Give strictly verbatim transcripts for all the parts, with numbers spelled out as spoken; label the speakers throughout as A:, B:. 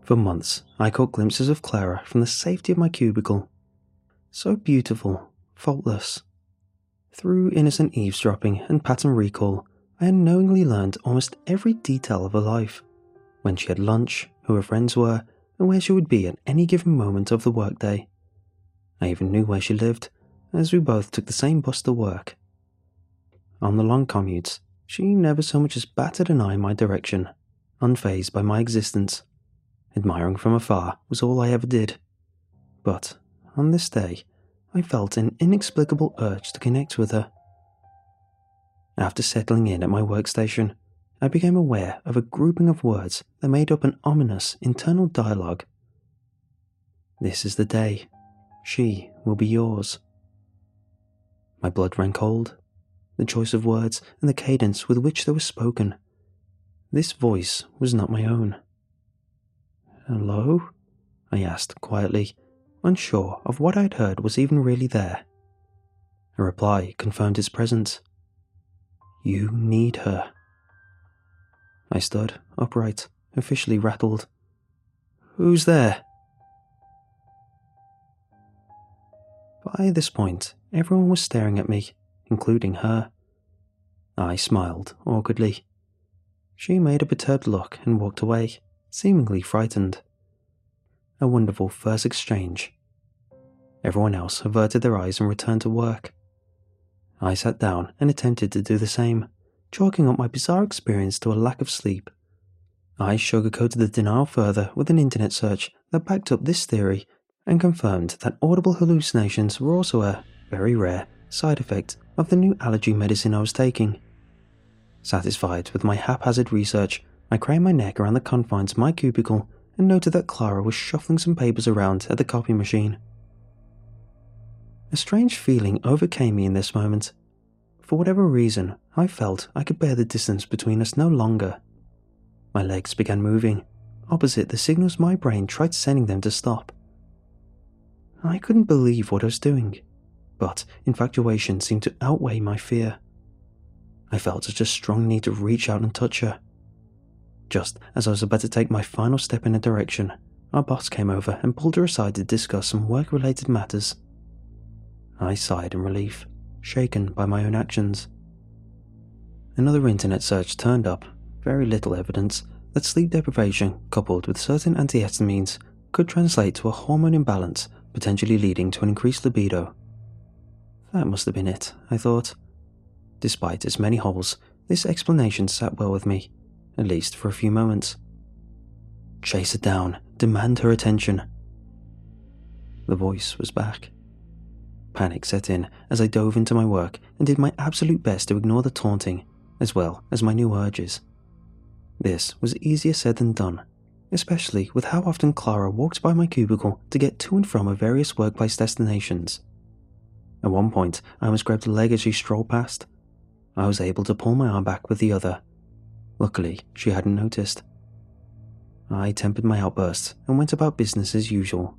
A: For months, I caught glimpses of Clara from the safety of my cubicle. So beautiful, faultless. Through innocent eavesdropping and pattern recall, I had knowingly learned almost every detail of her life. When she had lunch, who her friends were, and where she would be at any given moment of the workday. I even knew where she lived, as we both took the same bus to work. On the long commutes, she never so much as batted an eye in my direction, unfazed by my existence. Admiring from afar was all I ever did. But, on this day, I felt an inexplicable urge to connect with her. After settling in at my workstation, I became aware of a grouping of words that made up an ominous internal dialogue. This is the day. She will be yours. My blood ran cold. The choice of words and the cadence with which they were spoken. This voice was not my own. "Hello?" I asked quietly, unsure of what I'd heard was even really there. A reply confirmed its presence. "You need her." I stood upright, officially rattled. "Who's there?" By this point, everyone was staring at me, including her. I smiled awkwardly. She made a perturbed look and walked away, seemingly frightened. A wonderful first exchange. Everyone else averted their eyes and returned to work. I sat down and attempted to do the same, chalking up my bizarre experience to a lack of sleep. I sugarcoated the denial further with an internet search that backed up this theory and confirmed that audible hallucinations were also a, very rare, side effect of the new allergy medicine I was taking. Satisfied with my haphazard research, I craned my neck around the confines of my cubicle and noted that Clara was shuffling some papers around at the copy machine. A strange feeling overcame me in this moment. For whatever reason, I felt I could bear the distance between us no longer. My legs began moving, opposite the signals my brain tried sending them to stop. I couldn't believe what I was doing, but infatuation seemed to outweigh my fear. I felt such a strong need to reach out and touch her. Just as I was about to take my final step in a direction, our boss came over and pulled her aside to discuss some work-related matters. I sighed in relief, shaken by my own actions. Another internet search turned up very little evidence that sleep deprivation coupled with certain antihistamines could translate to a hormone imbalance, potentially leading to an increased libido. That must have been it, I thought. Despite its many holes, this explanation sat well with me, at least for a few moments. Chase her down, demand her attention. The voice was back. Panic set in as I dove into my work and did my absolute best to ignore the taunting, as well as my new urges. This was easier said than done, especially with how often Clara walked by my cubicle to get to and from her various workplace destinations. At one point, I almost grabbed a leg as she strolled past. I was able to pull my arm back with the other. Luckily, she hadn't noticed. I tempered my outbursts and went about business as usual.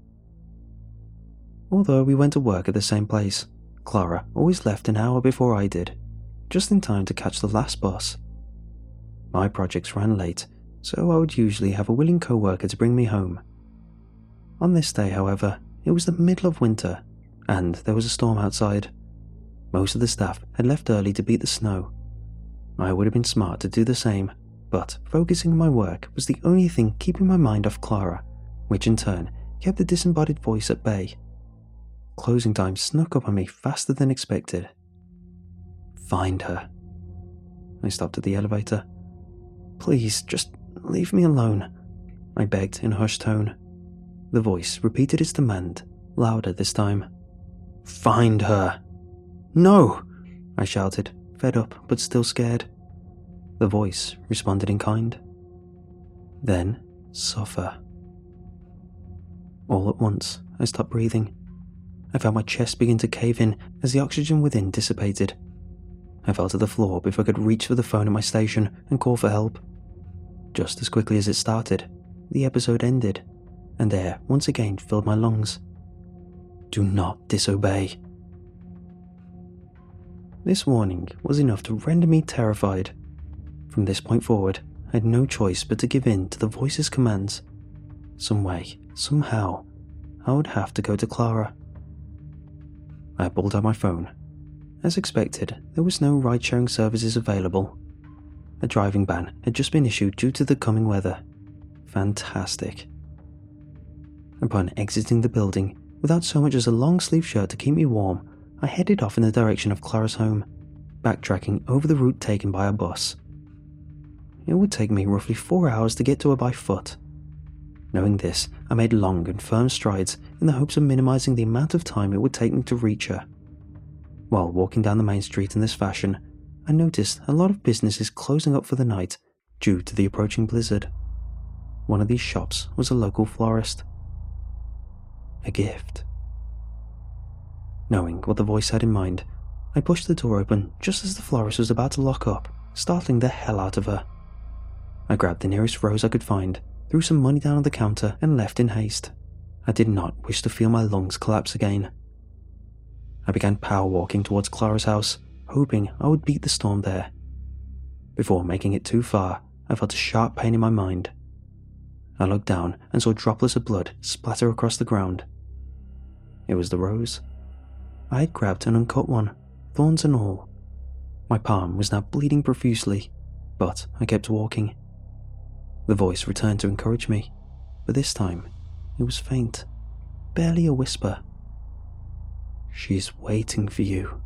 A: Although we went to work at the same place, Clara always left an hour before I did, just in time to catch the last bus. My projects ran late, so I would usually have a willing co-worker to bring me home. On this day, however, it was the middle of winter, and there was a storm outside. Most of the staff had left early to beat the snow. I would have been smart to do the same, but focusing on my work was the only thing keeping my mind off Clara, which in turn kept the disembodied voice at bay. Closing time snuck up on me faster than expected. Find her. I stopped at the elevator. Please, just leave me alone, I begged in a hushed tone. The voice repeated its demand, louder this time. Find her. No, I shouted, fed up but still scared. The voice responded in kind. Then, suffer. All at once, I stopped breathing. I felt my chest begin to cave in as the oxygen within dissipated. I fell to the floor before I could reach for the phone at my station and call for help. Just as quickly as it started, the episode ended, and air once again filled my lungs. Do not disobey. This warning was enough to render me terrified. From this point forward, I had no choice but to give in to the voice's commands. some way, somehow, I would have to go to Clara. I pulled out my phone. As expected, there was no ride-sharing services available. A driving ban had just been issued due to the coming weather. Fantastic. Upon exiting the building, without so much as a long-sleeve shirt to keep me warm, I headed off in the direction of Clara's home, backtracking over the route taken by a bus. It would take me roughly four hours to get to her by foot. Knowing this, I made long and firm strides in the hopes of minimizing the amount of time it would take me to reach her. While walking down the main street in this fashion, I noticed a lot of businesses closing up for the night due to the approaching blizzard. One of these shops was a local florist. A gift. Knowing what the voice had in mind, I pushed the door open just as the florist was about to lock up, startling the hell out of her. I grabbed the nearest rose I could find, threw some money down on the counter, and left in haste. I did not wish to feel my lungs collapse again. I began power walking towards Clara's house, hoping I would beat the storm there. Before making it too far, I felt a sharp pain in my mind. I looked down and saw droplets of blood splatter across the ground. It was the rose. I had grabbed an uncut one, thorns and all. My palm was now bleeding profusely, but I kept walking. The voice returned to encourage me, but this time it was faint, barely a whisper. "She's waiting for you."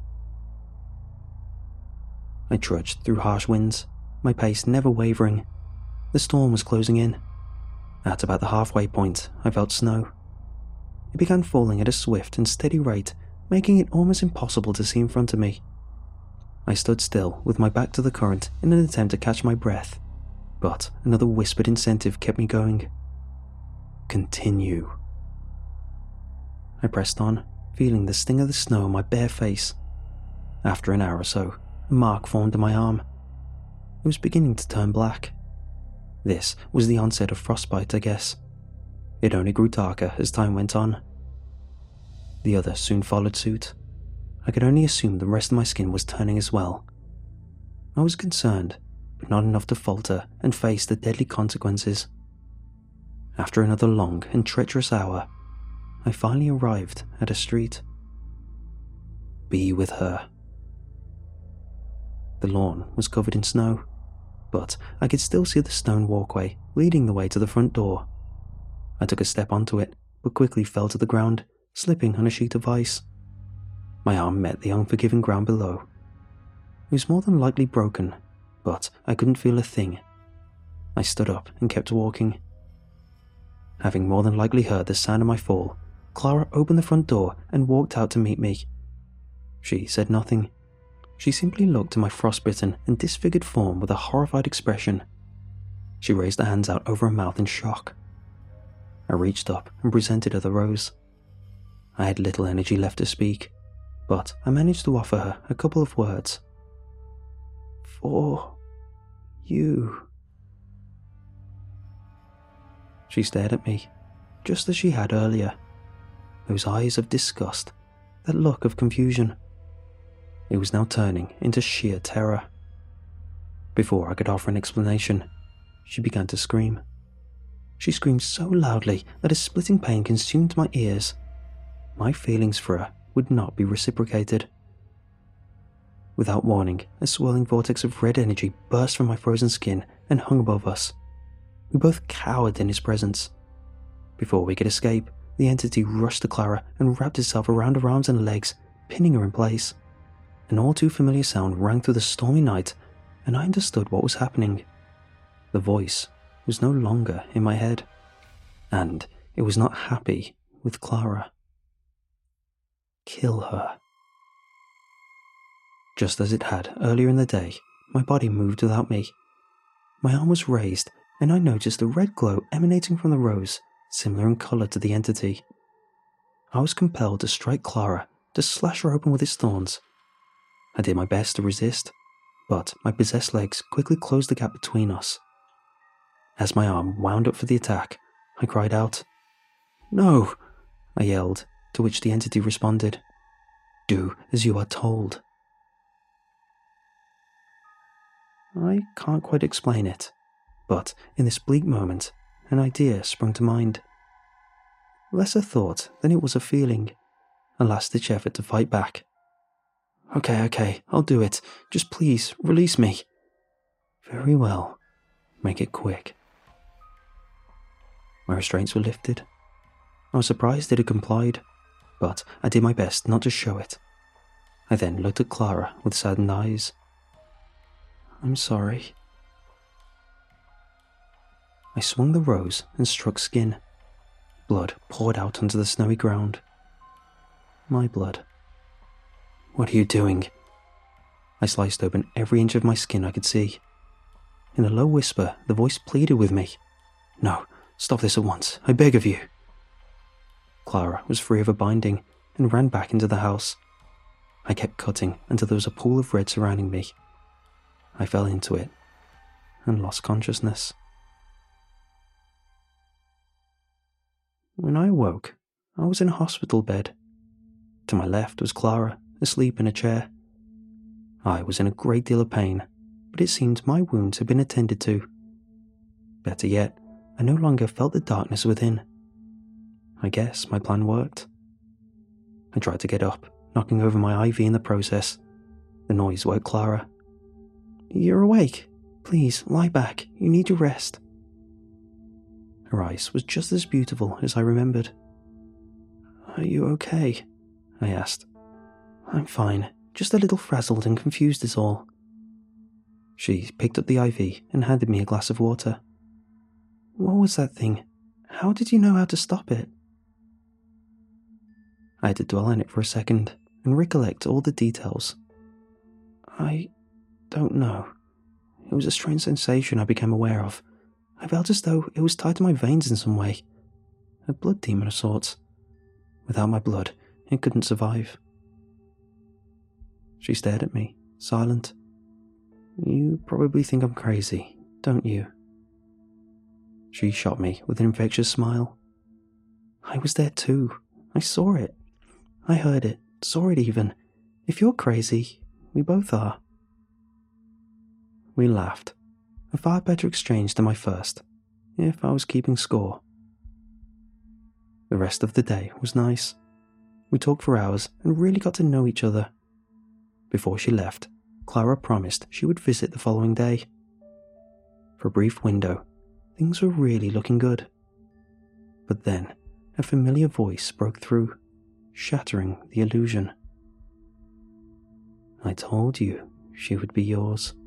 A: I trudged through harsh winds, my pace never wavering. The storm was closing in. At about the halfway point, I felt snow. It began falling at a swift and steady rate, making it almost impossible to see in front of me. I stood still with my back to the current in an attempt to catch my breath, but another whispered incentive kept me going. Continue. I pressed on, feeling the sting of the snow on my bare face. After an hour or so, a mark formed on my arm. It was beginning to turn black. This was the onset of frostbite, I guess. It only grew darker as time went on. The other soon followed suit. I could only assume the rest of my skin was turning as well. I was concerned, but not enough to falter and face the deadly consequences. After another long and treacherous hour, I finally arrived at a street. Be with her. The lawn was covered in snow, but I could still see the stone walkway leading the way to the front door. I took a step onto it, but quickly fell to the ground, slipping on a sheet of ice. My arm met the unforgiving ground below. It was more than likely broken, but I couldn't feel a thing. I stood up and kept walking. Having more than likely heard the sound of my fall, Clara opened the front door and walked out to meet me. She said nothing. She simply looked at my frostbitten and disfigured form with a horrified expression. She raised her hands out over her mouth in shock. I reached up and presented her the rose. I had little energy left to speak, but I managed to offer her a couple of words. For you. She stared at me, just as she had earlier. Those eyes of disgust, that look of confusion. It was now turning into sheer terror. Before I could offer an explanation, she began to scream. She screamed so loudly that a splitting pain consumed my ears. My feelings for her would not be reciprocated. Without warning, a swirling vortex of red energy burst from my frozen skin and hung above us. We both cowered in its presence. Before we could escape, the entity rushed to Clara and wrapped itself around her arms and legs, pinning her in place. An all too familiar sound rang through the stormy night, and I understood what was happening. The voice was no longer in my head, and it was not happy with Clara. Kill her. Just as it had earlier in the day, my body moved without me. My arm was raised, and I noticed a red glow emanating from the rose, similar in colour to the entity. I was compelled to strike Clara, to slash her open with its thorns. I did my best to resist, but my possessed legs quickly closed the gap between us. As my arm wound up for the attack, I cried out. "No!" I yelled, to which the entity responded. "Do as you are told." I can't quite explain it, but in this bleak moment, an idea sprung to mind. less a thought than it was a feeling, a last-ditch effort to fight back. Okay, okay, I'll do it. Just please, release me. Very well. Make it quick. My restraints were lifted. I was surprised it had complied, but I did my best not to show it. I then looked at Clara with saddened eyes. I'm sorry. I swung the rose and struck skin. Blood poured out onto the snowy ground. My blood. What are you doing? I sliced open every inch of my skin I could see. In a low whisper, the voice pleaded with me. No, stop this at once, I beg of you. Clara was free of a binding and ran back into the house. I kept cutting until there was a pool of red surrounding me. I fell into it and lost consciousness. When I awoke, I was in a hospital bed. To my left was Clara, asleep in a chair. I was in a great deal of pain, but it seemed my wounds had been attended to. Better yet, I no longer felt the darkness within. I guess my plan worked. I tried to get up, knocking over my I V in the process. The noise woke Clara. You're awake. Please, lie back. You need your rest. Her eyes was just as beautiful as I remembered. Are you okay? I asked. I'm fine, just a little frazzled and confused is all. She picked up the I V and handed me a glass of water. What was that thing? How did you know how to stop it? I had to dwell on it for a second and recollect all the details. I don't know. It was a strange sensation I became aware of. I felt as though it was tied to my veins in some way. A blood demon of sorts. Without my blood, it couldn't survive. She stared at me, silent. You probably think I'm crazy, don't you? She shot me with an infectious smile. I was there too. I saw it. I heard it, saw it even. If you're crazy, we both are. We laughed. A far better exchange than my first, if I was keeping score. The rest of the day was nice. We talked for hours and really got to know each other. Before she left, Clara promised she would visit the following day. For a brief window, things were really looking good. But then, a familiar voice broke through, shattering the illusion. I told you she would be yours.